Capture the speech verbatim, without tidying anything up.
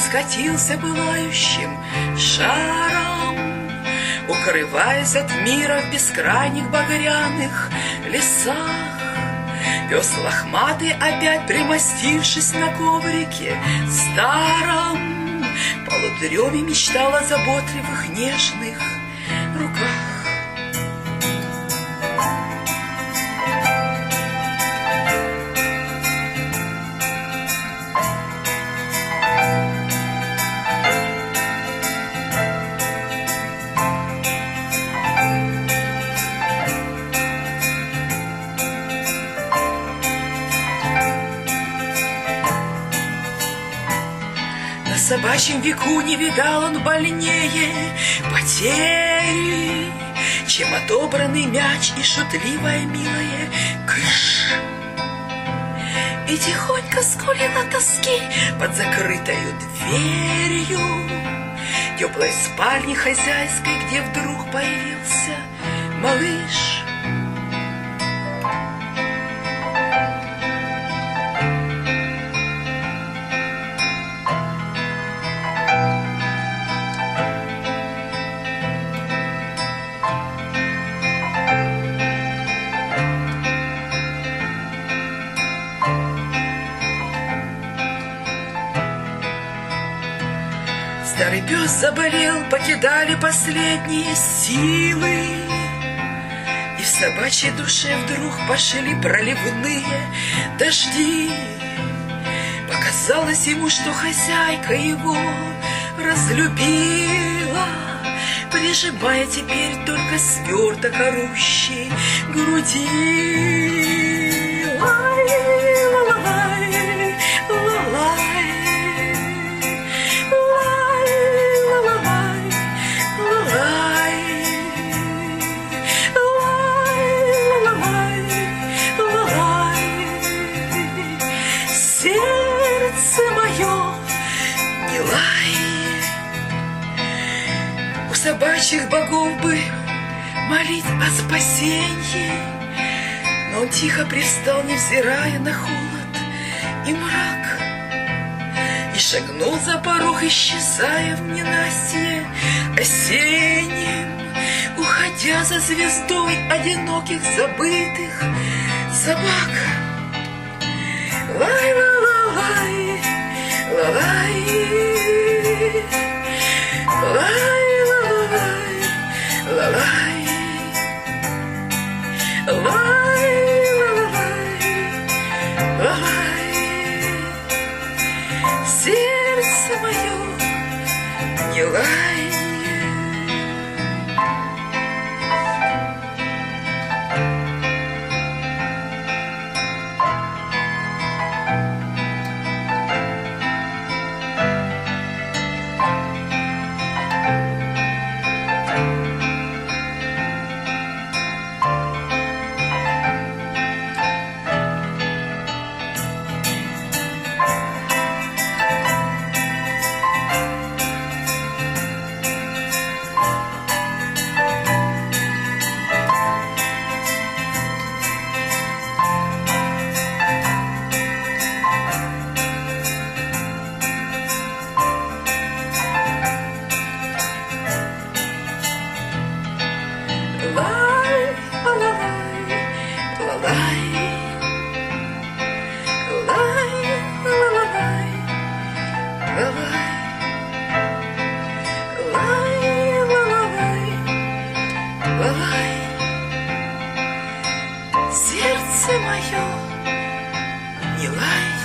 скатился пылающим шаром, укрываясь от мира в бескрайних багряных лесах. Пес лохматый, опять примостившись на коврике старом, в полудреме мечтал о заботливых нежных руках. В собачьем веку не видал он больнее потери, чем отобранный мяч и шутливая милая кыш. И тихонько скулил от тоски под закрытою дверью теплой спальни хозяйской, где вдруг появился малыш. Старый пес заболел, покидали последние силы, и в собачьей душе вдруг пошли проливные дожди. Показалось ему, что хозяйка его разлюбила, прижимая теперь только сверток орущей груди. Собачьих богов бы молить о спасении, но он тихо привстал, невзирая на холод и мрак, и шагнул за порог, исчезая в ненастье осеннем, уходя за звездой одиноких забытых собак. Лай-ла-ла-лай, ла-лай, лай. Ла-лай, лай, ла-лай, лай, сердце мое не лай. Сердце мое, не лай.